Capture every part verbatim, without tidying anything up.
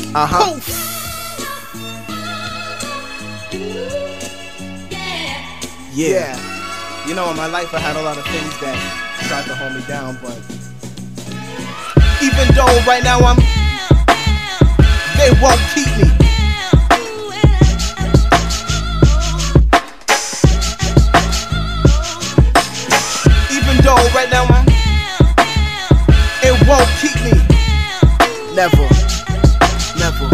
Uh-huh. Poof. Yeah. Yeah. You know, in my life I had a lot of things that tried to hold me down, but even though right now I'm, they won't keep me. Even though right now I'm, it won't keep me. Never. Never.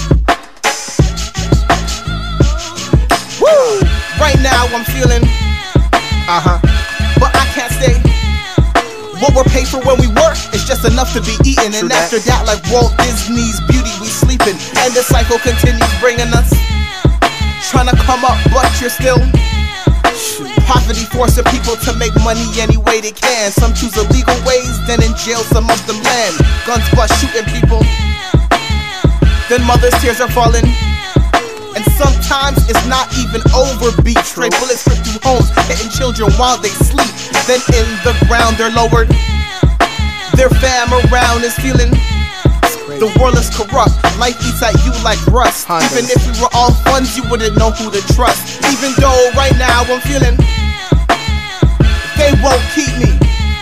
Woo! Right now I'm feeling, uh-huh, but I can't stay. What we're paid for when we work is just enough to be eaten. True And that. after that, like Walt Disney's Beauty, we sleeping. And the cycle continues bringing us, trying to come up, but you're still poverty forcing people to make money any way they can. Some choose illegal ways, then in jail some of them land. Guns bust shooting people, then mothers' tears are falling. And sometimes it's not even over beat. Straight bullets rip through homes, hitting children while they sleep. Then in the ground they're lowered. Their fam around is feeling the world is corrupt. Life eats at you like rust. Hondas. Even if we were all funds, you wouldn't know who to trust. Even though right now I'm feeling they won't keep me.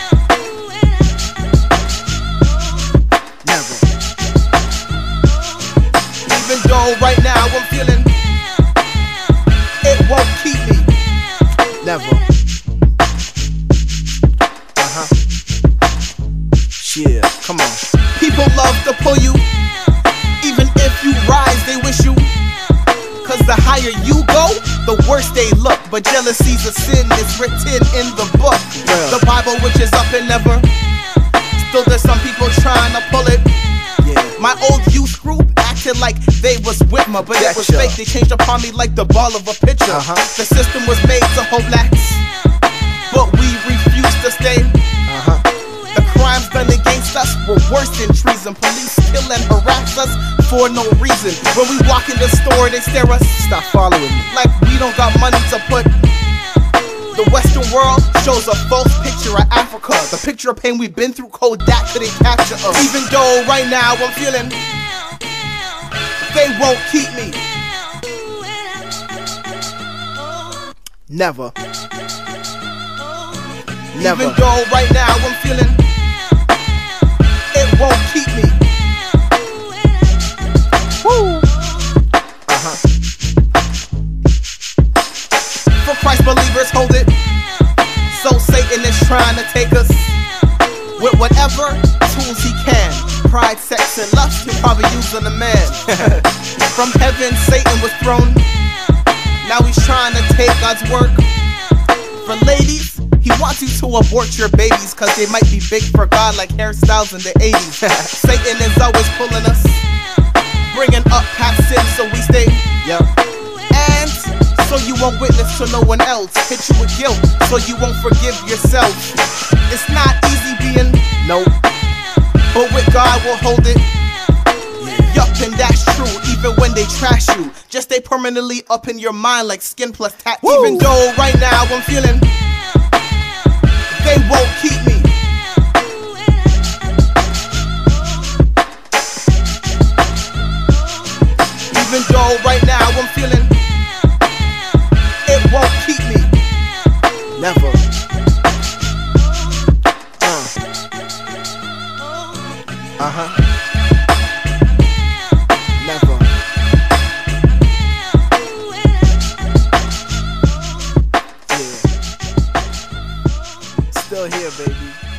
Never. Even though right now I'm feeling it won't keep me. Never. Uh-huh. Yeah, come on. People love to pull you, even if you rise, they wish you. Cause the higher you go, the worse they look. But jealousy's a sin, it's written in the book. Well. The Bible, which is up and never. Still there's some people trying to pull it. Yeah. My old youth group acted like they was with me, but it was Getcha. fake. They changed upon me like the ball of a pitcher. Uh-huh. The system was made to hold blacks, but we refused to stay. Uh-huh. The crimes done against us were worse than treason. Police kill and harass us for no reason. When we walk in the store, they stare us. Stop following me. Like we don't got money to put. The Western world shows a false picture of Africa. The picture of pain we've been through, Kodak couldn't capture us. Even though right now I'm feeling they won't keep me. Never. Never. Even though right now I'm feeling it won't keep me. Woo! Uh-huh. For Christ believers, hold it. So Satan is trying to take us with whatever tools he can. Pride, sex, and lust, he'll probably use on a man. From heaven, Satan was thrown. Now he's trying to take God's work. For ladies, he wants you to abort your babies, cause they might be big for God like hairstyles in the eighties. Satan is always pulling us, bringing up past sins so we stay. Yep. And so you won't witness to no one else. Hit you with guilt so you won't forgive yourself. It's not easy being, Nope. but with God we'll hold it. Yup, and that's true, even when they trash you. Just stay permanently up in your mind like skin plus tat. Woo! Even though right now I'm feeling they won't keep me. Even though right now I'm feeling it won't keep me. Never. Uh. Uh-huh. Never. Yeah. Still here, baby.